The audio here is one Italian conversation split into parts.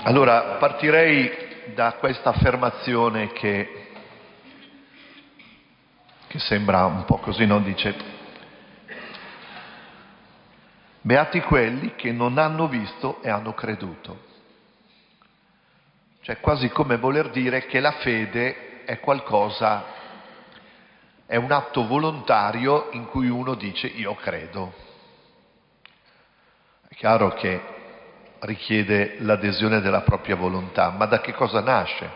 Allora, partirei da questa affermazione che sembra un po' così, no? Dice: beati quelli che non hanno visto e hanno creduto. Cioè, quasi come voler dire che la fede è qualcosa, è un atto volontario in cui uno dice io credo. È chiaro che richiede l'adesione della propria volontà, ma da che cosa nasce?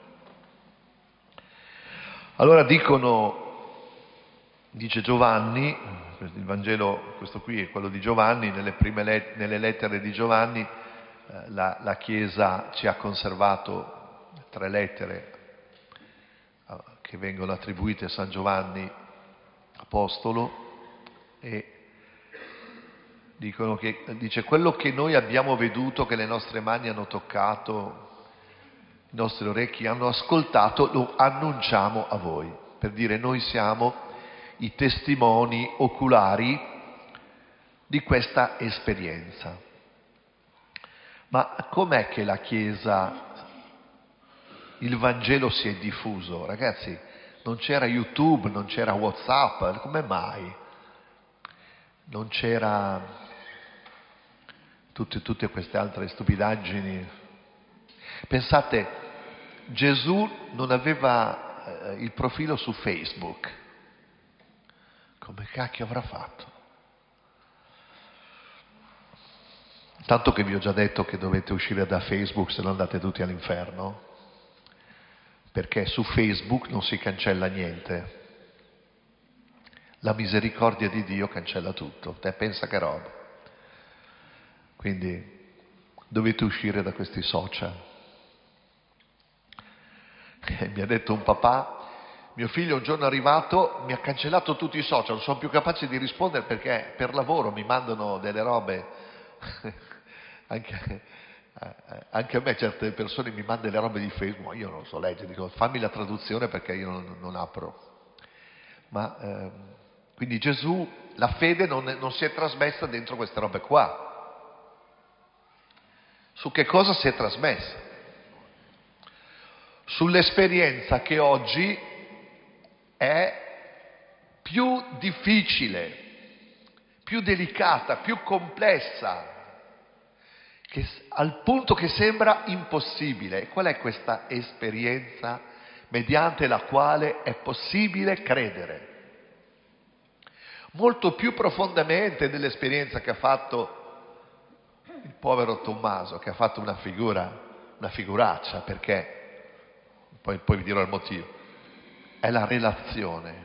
Allora dice Giovanni, il Vangelo, questo qui è quello di Giovanni, nelle lettere di Giovanni la Chiesa ci ha conservato 3 lettere che vengono attribuite a San Giovanni Apostolo, e dice: quello che noi abbiamo veduto, che le nostre mani hanno toccato, i nostri orecchi hanno ascoltato, lo annunciamo a voi, per dire noi siamo i testimoni oculari di questa esperienza. Ma com'è che la Chiesa, il Vangelo si è diffuso? Ragazzi, non c'era YouTube, non c'era WhatsApp, come mai? Non c'era tutte queste altre stupidaggini. Pensate, Gesù non aveva il profilo su Facebook. Come cacchio avrà fatto? Tanto che vi ho già detto che dovete uscire da Facebook, se no andate tutti all'inferno, perché su Facebook non si cancella niente. La misericordia di Dio cancella tutto. Te pensa che roba. Quindi dovete uscire da questi social. Mi ha detto un papà: mio figlio un giorno è arrivato, mi ha cancellato tutti i social, non sono più capace di rispondere perché per lavoro mi mandano delle robe. Anche a me certe persone mi mandano le robe di Facebook, ma io non so leggere, dico fammi la traduzione perché io non apro. Quindi Gesù, la fede non si è trasmessa dentro queste robe qua. Su che cosa si è trasmessa? Sull'esperienza che oggi è più difficile, più delicata, più complessa, al punto che sembra impossibile. E qual è questa esperienza mediante la quale è possibile credere? Molto più profondamente dell'esperienza che ha fatto il povero Tommaso, che ha fatto una figuraccia, perché poi vi dirò il motivo. È la relazione.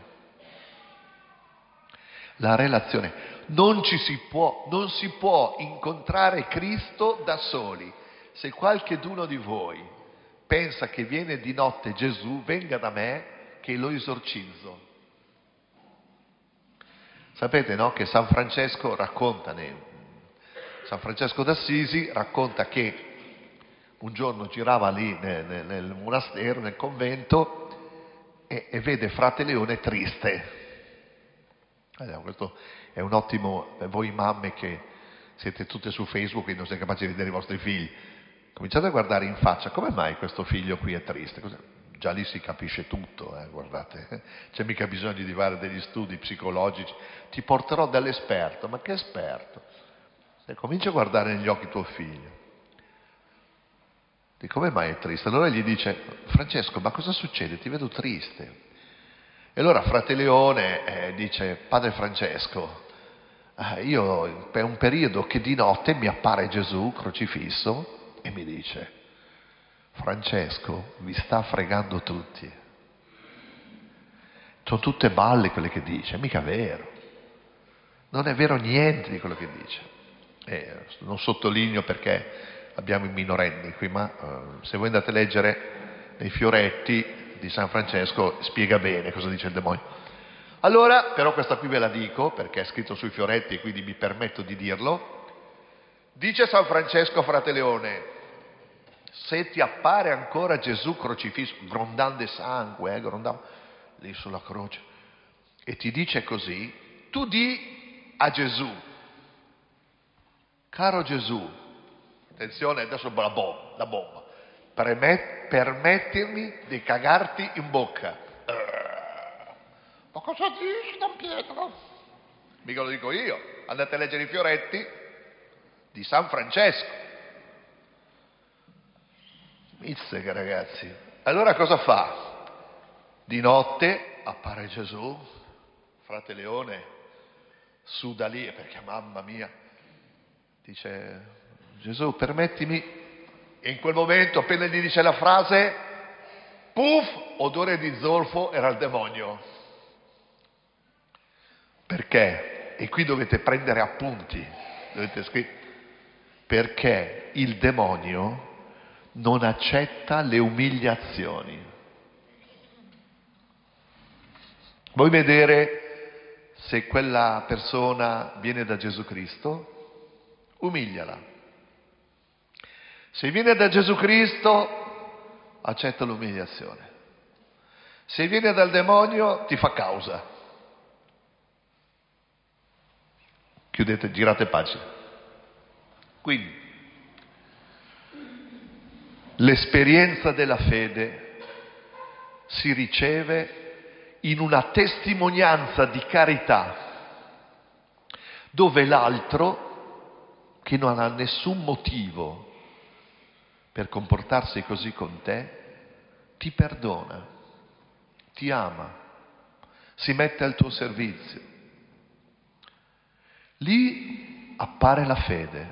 La relazione. Non si può incontrare Cristo da soli. Se qualcheduno di voi pensa che viene di notte Gesù, venga da me che lo esorcizzo. Sapete, no? Che San Francesco d'Assisi racconta che un giorno girava lì nel monastero, nel convento, e vede frate Leone triste. Questo è un ottimo, voi mamme che siete tutte su Facebook e non siete capaci di vedere i vostri figli, cominciate a guardare in faccia: come mai questo figlio qui è triste? Già lì si capisce tutto, guardate, c'è mica bisogno di fare degli studi psicologici, ti porterò dall'esperto. Ma che esperto? E comincia a guardare negli occhi tuo figlio, di come mai è triste? Allora gli dice: Francesco, ma cosa succede? Ti vedo triste. E allora frate Leone dice: padre Francesco, io per un periodo che di notte mi appare Gesù crocifisso e mi dice: Francesco, vi sta fregando tutti. Sono tutte balle quelle che dice, mica vero. Non è vero niente di quello che dice. Non sottolineo perché abbiamo i minorenni qui, ma se voi andate a leggere nei fioretti di San Francesco spiega bene cosa dice il demonio. Allora, però questa qui ve la dico perché è scritto sui fioretti e quindi mi permetto di dirlo. Dice San Francesco a frate Leone: se ti appare ancora Gesù crocifisso, grondando sangue, grondando lì sulla croce, e ti dice così, tu di a Gesù: caro Gesù, attenzione, adesso la bomba. Permettermi di cagarti in bocca. Ma cosa dici, Don Pietro? Mica lo dico io, andate a leggere i fioretti di San Francesco. Mizzica, ragazzi. Allora cosa fa? Di notte appare Gesù, frate Leone, su da lì, perché mamma mia, dice: Gesù, permettimi. E in quel momento, appena gli dice la frase, puff, odore di zolfo, era il demonio. Perché? E qui dovete prendere appunti, dovete scrivere. Perché il demonio non accetta le umiliazioni. Vuoi vedere se quella persona viene da Gesù Cristo? Umiliala. Se viene da Gesù Cristo, accetta l'umiliazione. Se viene dal demonio, ti fa causa. Chiudete, girate pagina. Quindi, l'esperienza della fede si riceve in una testimonianza di carità, dove l'altro, che non ha nessun motivo per comportarsi così con te, ti perdona, ti ama, si mette al tuo servizio. Lì appare la fede.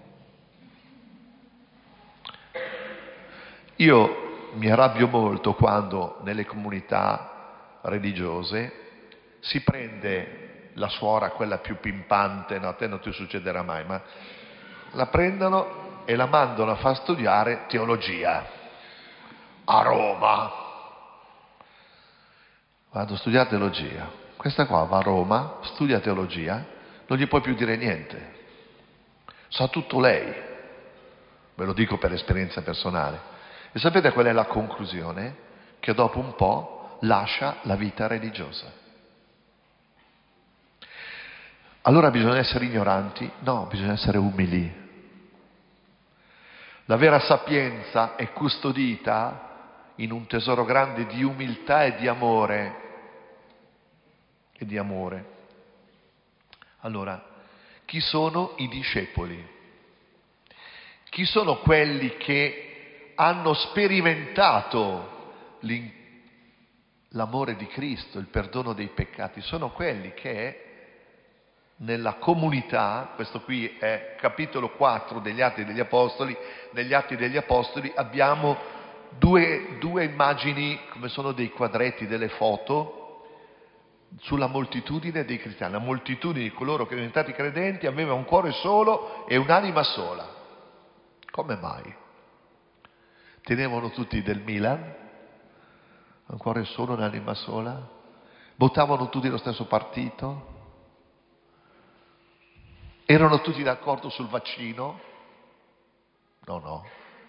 Io mi arrabbio molto quando nelle comunità religiose si prende la suora, quella più pimpante, no, a te non ti succederà mai, ma la prendono e la mandano a far studiare teologia a Roma. Vado a studiare teologia. Questa qua va a Roma, studia teologia, non gli puoi più dire niente. Sa tutto lei. Ve lo dico per esperienza personale. E sapete qual è la conclusione? Che dopo un po' lascia la vita religiosa. Allora bisogna essere ignoranti? No, bisogna essere umili. La vera sapienza è custodita in un tesoro grande di umiltà e di amore. E di amore. Allora, chi sono i discepoli? Chi sono quelli che hanno sperimentato l'amore di Cristo, il perdono dei peccati? Sono quelli che nella comunità, questo qui è capitolo 4 degli Atti degli Apostoli, negli Atti degli Apostoli abbiamo due immagini, come sono dei quadretti, delle foto, sulla moltitudine dei cristiani. La moltitudine di coloro che erano diventati credenti aveva un cuore solo e un'anima sola. Come mai? Tenevano tutti del Milan, un cuore solo, un'anima sola? Votavano tutti lo stesso partito? Erano tutti d'accordo sul vaccino? No.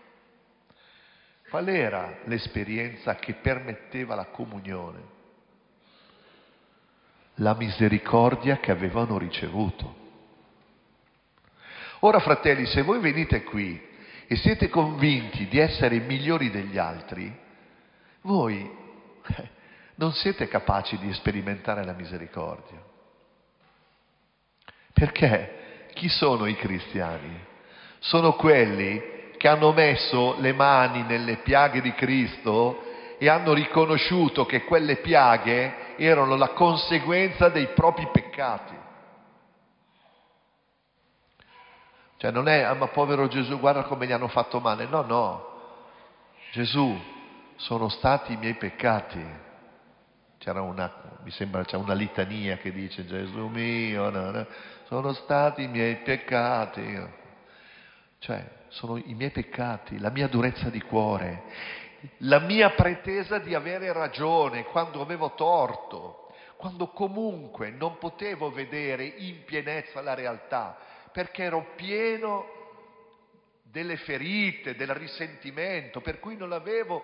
Qual era l'esperienza che permetteva la comunione? La misericordia che avevano ricevuto. Ora, fratelli, se voi venite qui e siete convinti di essere migliori degli altri, voi non siete capaci di sperimentare la misericordia. Perché? Chi sono i cristiani? Sono quelli che hanno messo le mani nelle piaghe di Cristo e hanno riconosciuto che quelle piaghe erano la conseguenza dei propri peccati. Cioè non è, ma povero Gesù, guarda come gli hanno fatto male. No. Gesù, sono stati i miei peccati. Mi sembra c'è una litania che dice: Gesù mio, no, sono stati i miei peccati. Cioè, sono i miei peccati, la mia durezza di cuore, la mia pretesa di avere ragione quando avevo torto, quando comunque non potevo vedere in pienezza la realtà, perché ero pieno delle ferite, del risentimento, per cui non avevo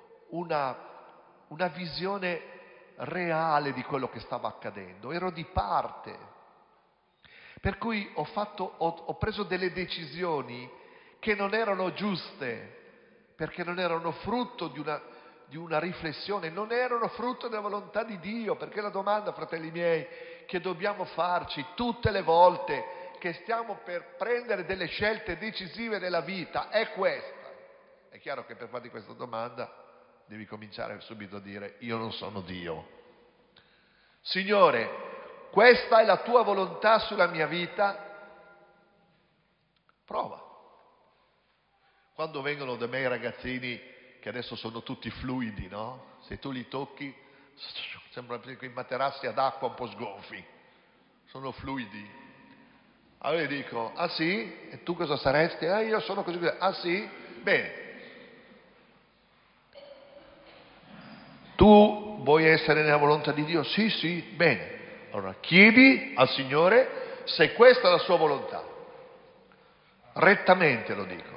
una visione reale di quello che stava accadendo, ero di parte, per cui ho preso delle decisioni che non erano giuste, perché non erano frutto di una riflessione, non erano frutto della volontà di Dio, perché la domanda, fratelli miei, che dobbiamo farci tutte le volte che stiamo per prendere delle scelte decisive nella vita è questa. È chiaro che per farti questa domanda devi cominciare subito a dire: io non sono Dio. Signore, questa è la tua volontà sulla mia vita? Prova. Quando vengono da me i ragazzini, che adesso sono tutti fluidi, no? Se tu li tocchi, sembra quei materassi ad acqua un po' sgonfi, sono fluidi. Allora io dico: ah sì? E tu cosa saresti? Io sono così. Ah sì? Bene. Tu vuoi essere nella volontà di Dio? Sì, sì, bene. Allora chiedi al Signore se questa è la sua volontà. Rettamente lo dico.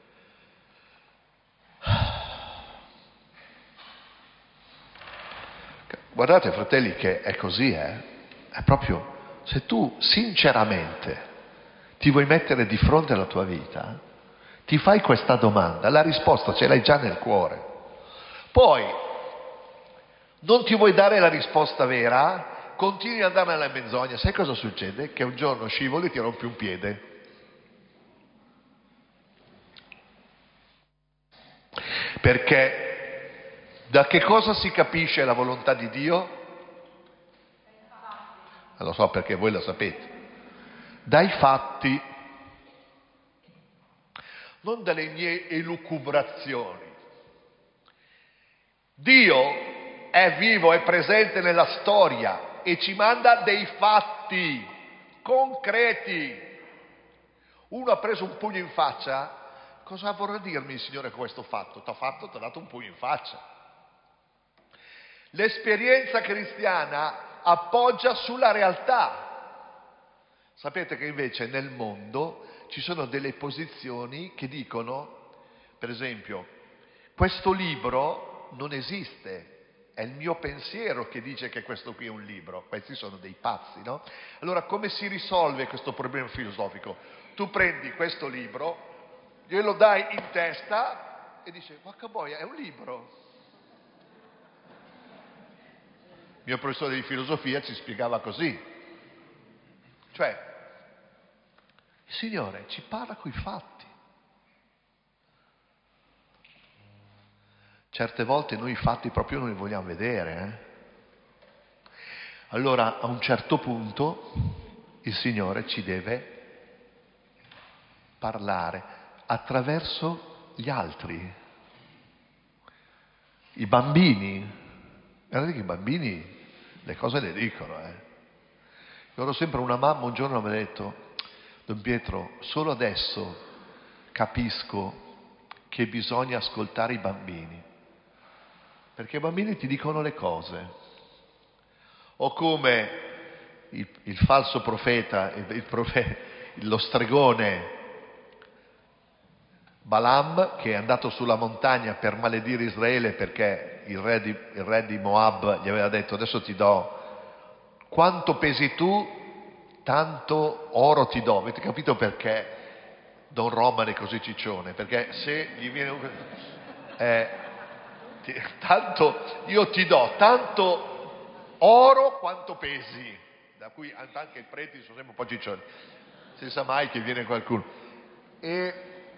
Guardate, fratelli, che è così, È proprio, se tu sinceramente ti vuoi mettere di fronte alla tua vita, ti fai questa domanda, la risposta ce l'hai già nel cuore. Poi, non ti vuoi dare la risposta vera, continui ad andare nella menzogna. Sai cosa succede? Che un giorno scivoli e ti rompi un piede. Perché da che cosa si capisce la volontà di Dio? Lo so perché voi lo sapete. Dai fatti, non dalle mie elucubrazioni. Dio è vivo, è presente nella storia e ci manda dei fatti concreti. Uno ha preso un pugno in faccia, cosa vorrà dirmi il Signore con questo fatto? Ti ha dato un pugno in faccia. L'esperienza cristiana appoggia sulla realtà. Sapete che invece nel mondo ci sono delle posizioni che dicono, per esempio, questo libro non esiste, è il mio pensiero che dice che questo qui è un libro, questi sono dei pazzi, no? Allora come si risolve questo problema filosofico? Tu prendi questo libro, glielo dai in testa e dici: vacca boia, è un libro. Il mio professore di filosofia ci spiegava così, cioè il Signore ci parla coi fatti. Certe volte noi i fatti proprio non li vogliamo vedere. Allora a un certo punto il Signore ci deve parlare attraverso gli altri, i bambini. Guardate che i bambini le cose le dicono. Io sempre una mamma un giorno mi ha detto: Don Pietro, solo adesso capisco che bisogna ascoltare i bambini, perché i bambini ti dicono le cose. O come il falso profeta, lo stregone Balaam, che è andato sulla montagna per maledire Israele perché il re di Moab gli aveva detto: adesso ti do quanto pesi tu, tanto oro ti do. Avete capito perché Don Roman è così ciccione? Perché se gli viene tanto io ti do tanto oro quanto pesi, da cui anche i preti sono sempre un po' ciccioni, si sa mai che viene qualcuno e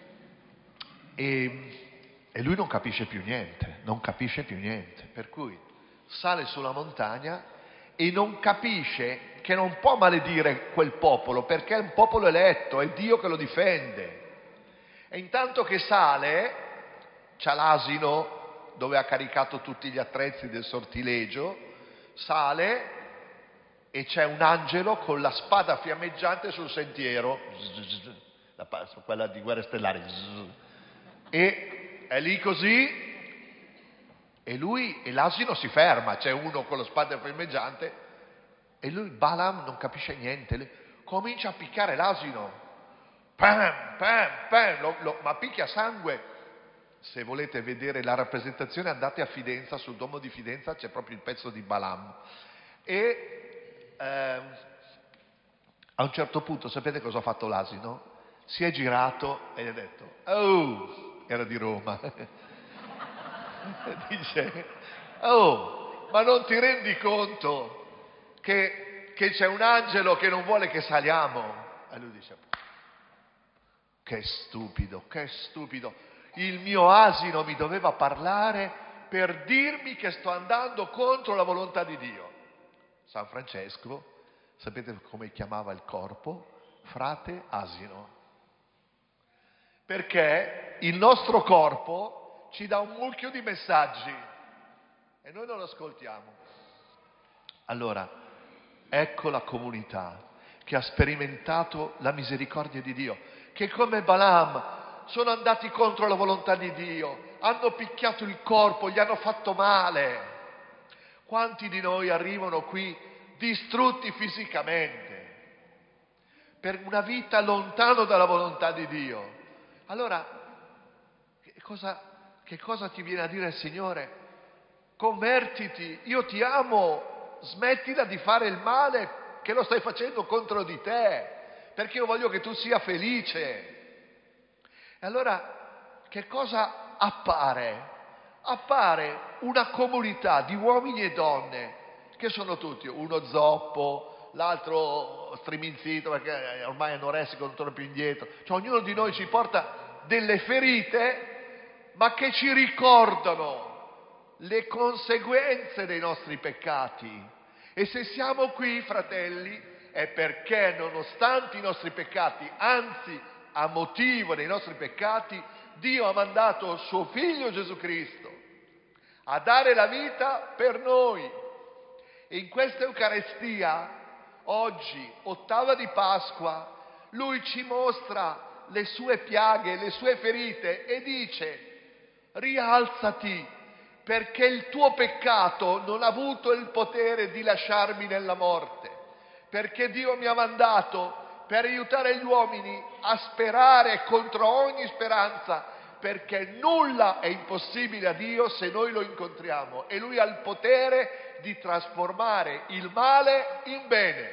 lui non capisce più niente, per cui sale sulla montagna e non capisce che non può maledire quel popolo, perché è un popolo eletto, è Dio che lo difende. E intanto che sale, c'ha l'asino dove ha caricato tutti gli attrezzi del sortilegio, sale e c'è un angelo con la spada fiammeggiante sul sentiero, quella di Guerre Stellari, e è lì così, e l'asino si ferma, c'è uno con la spada fiammeggiante e lui, Balaam, non capisce niente, comincia a picchiare l'asino, pam, pam, pam, ma picchia sangue. Se volete vedere la rappresentazione andate a Fidenza, sul domo di Fidenza c'è proprio il pezzo di Balaam. E a un certo punto sapete cosa ha fatto l'asino? si è girato e gli ha detto: oh, era di Roma, dice: oh, ma non ti rendi conto che c'è un angelo che non vuole che saliamo? E lui dice: che stupido, che stupido, il mio asino mi doveva parlare per dirmi che sto andando contro la volontà di Dio. San Francesco, sapete come chiamava il corpo? Frate asino. Perché il nostro corpo ci dà un mucchio di messaggi e noi non lo ascoltiamo. Allora, ecco la comunità che ha sperimentato la misericordia di Dio, che come Balaam sono andati contro la volontà di Dio, hanno picchiato il corpo, gli hanno fatto male. Quanti di noi arrivano qui distrutti fisicamente per una vita lontano dalla volontà di Dio? Allora, che cosa ti viene a dire il Signore? Convertiti, io ti amo, smettila di fare il male che lo stai facendo contro di te, perché io voglio che tu sia felice. E allora, che cosa appare? Appare una comunità di uomini e donne che sono tutti, uno zoppo, l'altro striminzito perché ormai anoressico, non torna più indietro. Cioè ognuno di noi ci porta delle ferite, ma che ci ricordano le conseguenze dei nostri peccati. E se siamo qui, fratelli, è perché nonostante i nostri peccati, anzi a motivo dei nostri peccati, Dio ha mandato suo Figlio Gesù Cristo a dare la vita per noi. E in questa Eucaristia, oggi, ottava di Pasqua, Lui ci mostra le sue piaghe, le sue ferite e dice: rialzati, perché il tuo peccato non ha avuto il potere di lasciarmi nella morte, perché Dio mi ha mandato per aiutare gli uomini a sperare contro ogni speranza, perché nulla è impossibile a Dio se noi lo incontriamo, e Lui ha il potere di trasformare il male in bene,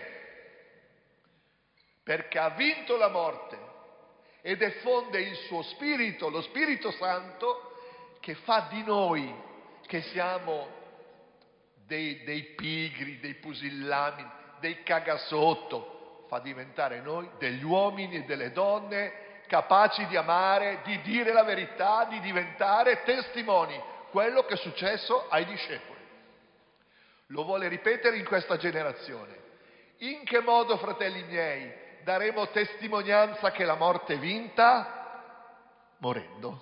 perché ha vinto la morte ed effonde il suo Spirito, lo Spirito Santo, che fa di noi, che siamo dei pigri, dei pusillanimi, dei cagasotto, fa diventare noi degli uomini e delle donne capaci di amare, di dire la verità, di diventare testimoni, quello che è successo ai discepoli. Lo vuole ripetere in questa generazione. In che modo, fratelli miei, daremo testimonianza che la morte è vinta? Morendo.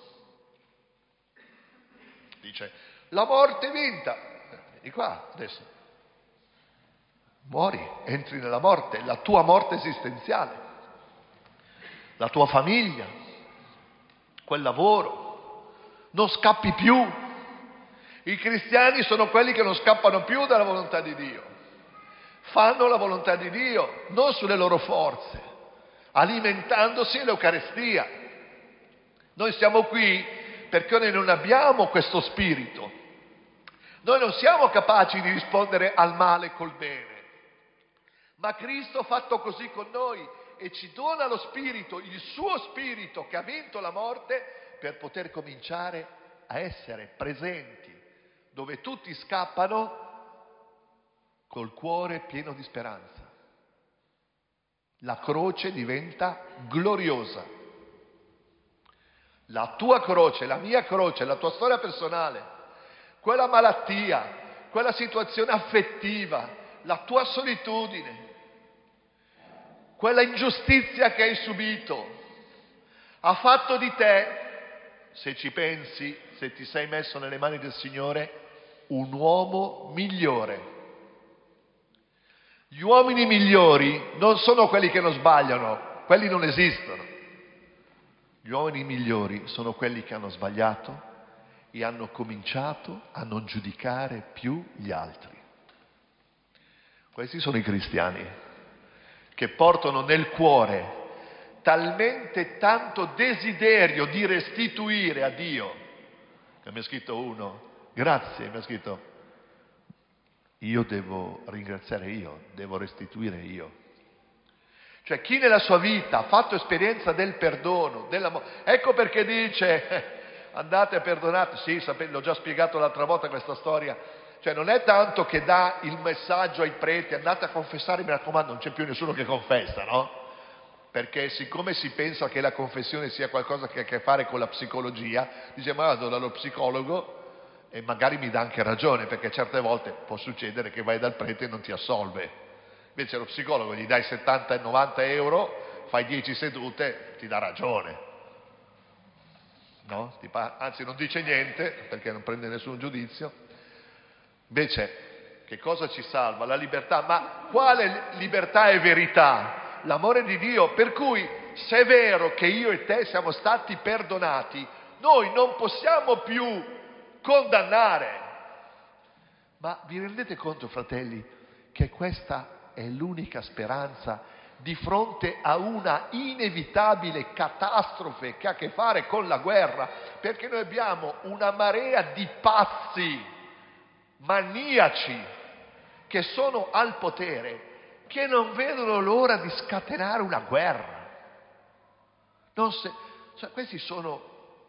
Dice: la morte è vinta. Di qua adesso muori, entri nella morte, la tua morte esistenziale, la tua famiglia, quel lavoro, non scappi più. I cristiani sono quelli che non scappano più dalla volontà di Dio, fanno la volontà di Dio non sulle loro forze, alimentandosi l'Eucaristia. Noi siamo qui perché noi non abbiamo questo spirito, noi non siamo capaci di rispondere al male col bene, ma Cristo ha fatto così con noi e ci dona lo spirito, il suo spirito che ha vinto la morte, per poter cominciare a essere presenti dove tutti scappano col cuore pieno di speranza. La croce diventa gloriosa. La tua croce, la mia croce, la tua storia personale, quella malattia, quella situazione affettiva, la tua solitudine, quella ingiustizia che hai subito, ha fatto di te, se ci pensi, se ti sei messo nelle mani del Signore, un uomo migliore. Gli uomini migliori non sono quelli che non sbagliano, quelli non esistono. Gli uomini migliori sono quelli che hanno sbagliato e hanno cominciato a non giudicare più gli altri. Questi sono i cristiani che portano nel cuore talmente tanto desiderio di restituire a Dio, che mi ha scritto uno: grazie, mi ha scritto, io devo ringraziare io, devo restituire io. Cioè chi nella sua vita ha fatto esperienza del perdono, dell'amore, ecco perché dice andate e perdonate. Sì, l'ho già spiegato l'altra volta questa storia. Cioè non è tanto che dà il messaggio ai preti, andate a confessare, mi raccomando, non c'è più nessuno che confessa, no? Perché siccome si pensa che la confessione sia qualcosa che ha a che fare con la psicologia, dice ma vado dallo psicologo e magari mi dà anche ragione, perché certe volte può succedere che vai dal prete e non ti assolve. Invece lo psicologo gli dai 70 e 90 euro, fai 10 sedute, ti dà ragione. No? Anzi non dice niente, perché non prende nessun giudizio. Invece che cosa ci salva? La libertà. Ma quale libertà e verità? L'amore di Dio. Per cui se è vero che io e te siamo stati perdonati, noi non possiamo più condannare. Ma vi rendete conto, fratelli, che questa è l'unica speranza di fronte a una inevitabile catastrofe che ha a che fare con la guerra? Perché noi abbiamo una marea di pazzi, maniaci, che sono al potere, che non vedono l'ora di scatenare una guerra. Questi sono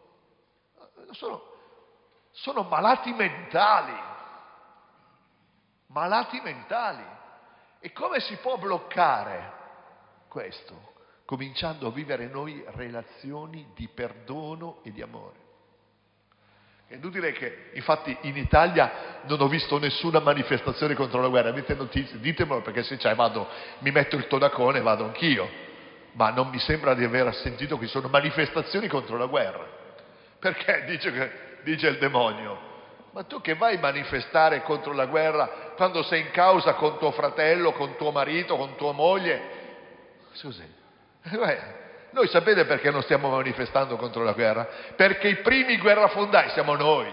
malati mentali. Malati mentali. E come si può bloccare questo? Cominciando a vivere noi relazioni di perdono e di amore. È inutile che, infatti, in Italia non ho visto nessuna manifestazione contro la guerra. Avete notizie? Ditemelo, perché se c'è mi metto il tonacone e vado anch'io. Ma non mi sembra di aver sentito che ci sono manifestazioni contro la guerra. Perché dice il demonio: ma tu che vai a manifestare contro la guerra quando sei in causa con tuo fratello, con tuo marito, con tua moglie? Scusi, noi sapete perché non stiamo manifestando contro la guerra? Perché i primi guerrafondai siamo noi.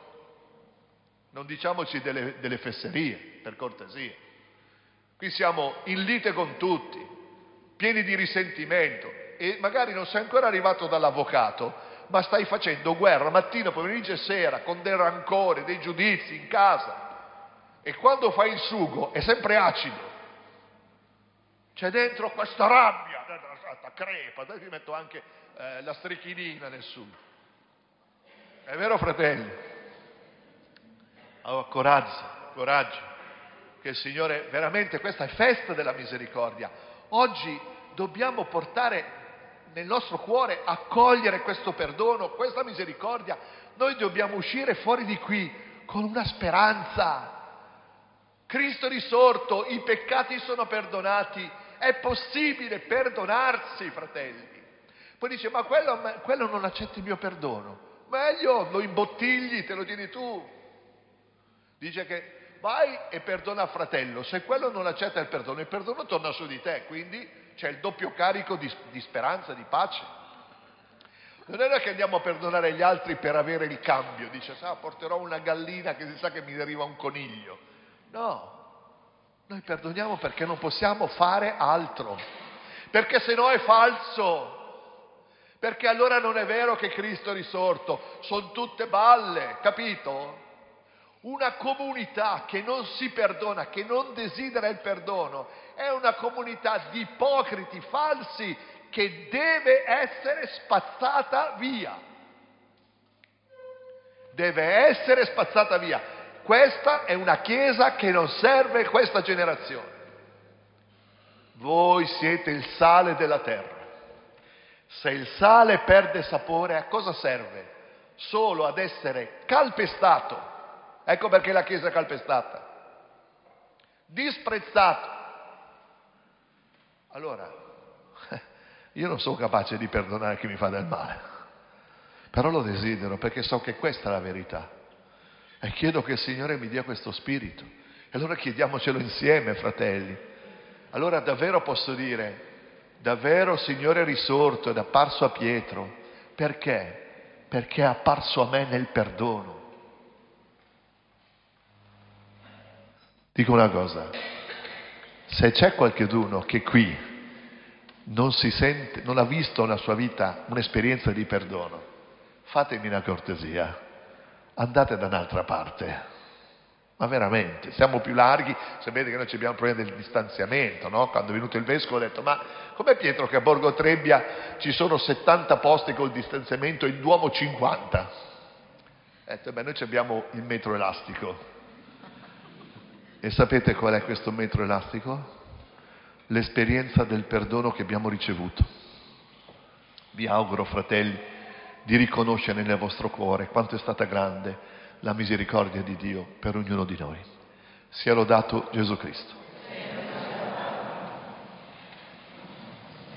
Non diciamoci delle fesserie, per cortesia. Qui siamo in lite con tutti, pieni di risentimento, e magari non sei ancora arrivato dall'avvocato, ma stai facendo guerra mattina, pomeriggio e sera, con del rancore, dei giudizi in casa. E quando fai il sugo è sempre acido. C'è dentro questa rabbia, crepa, dai, ti metto anche la strichinina nel sugo. È vero, fratelli? Allora, coraggio, che il Signore, veramente questa è festa della misericordia. Oggi dobbiamo portare nel nostro cuore, accogliere questo perdono, questa misericordia. Noi dobbiamo uscire fuori di qui con una speranza. Cristo è risorto, i peccati sono perdonati, è possibile perdonarsi, fratelli. Poi dice: ma quello non accetta il mio perdono. Meglio lo imbottigli, te lo tieni tu. Dice che vai e perdona il fratello. Se quello non accetta il perdono torna su di te, quindi c'è il doppio carico di speranza, di pace. Non è che andiamo a perdonare gli altri per avere il cambio. Dice: porterò una gallina che si sa che mi deriva un coniglio. No, noi perdoniamo perché non possiamo fare altro, perché se no è falso, perché allora non è vero che Cristo è risorto, sono tutte balle, capito? Una comunità che non si perdona, che non desidera il perdono, è una comunità di ipocriti, falsi, che deve essere spazzata via. Deve essere spazzata via. Questa è una chiesa che non serve questa generazione. Voi siete il sale della terra. Se il sale perde sapore, a cosa serve? Solo ad essere calpestato. Ecco perché la chiesa è calpestata. Disprezzato. Allora, io non sono capace di perdonare chi mi fa del male, però lo desidero perché so che questa è la verità. E chiedo che il Signore mi dia questo spirito. E allora chiediamocelo insieme, fratelli. Allora davvero posso dire: davvero il Signore è risorto ed è apparso a Pietro. Perché? Perché è apparso a me nel perdono. Dico una cosa: se c'è qualcuno che qui non si sente, non ha visto nella sua vita un'esperienza di perdono, fatemi una cortesia. Andate da un'altra parte. Ma veramente, siamo più larghi. Sapete che noi abbiamo il problema del distanziamento, no? Quando è venuto il vescovo ho detto: ma com'è, Pietro, che a Borgo Trebbia ci sono 70 posti col distanziamento e in Duomo 50? Ho detto: beh, noi abbiamo il metro elastico. E sapete qual è questo metro elastico? L'esperienza del perdono che abbiamo ricevuto. Vi auguro, fratelli, di riconoscere nel vostro cuore quanto è stata grande la misericordia di Dio per ognuno di noi. Sia lodato Gesù Cristo.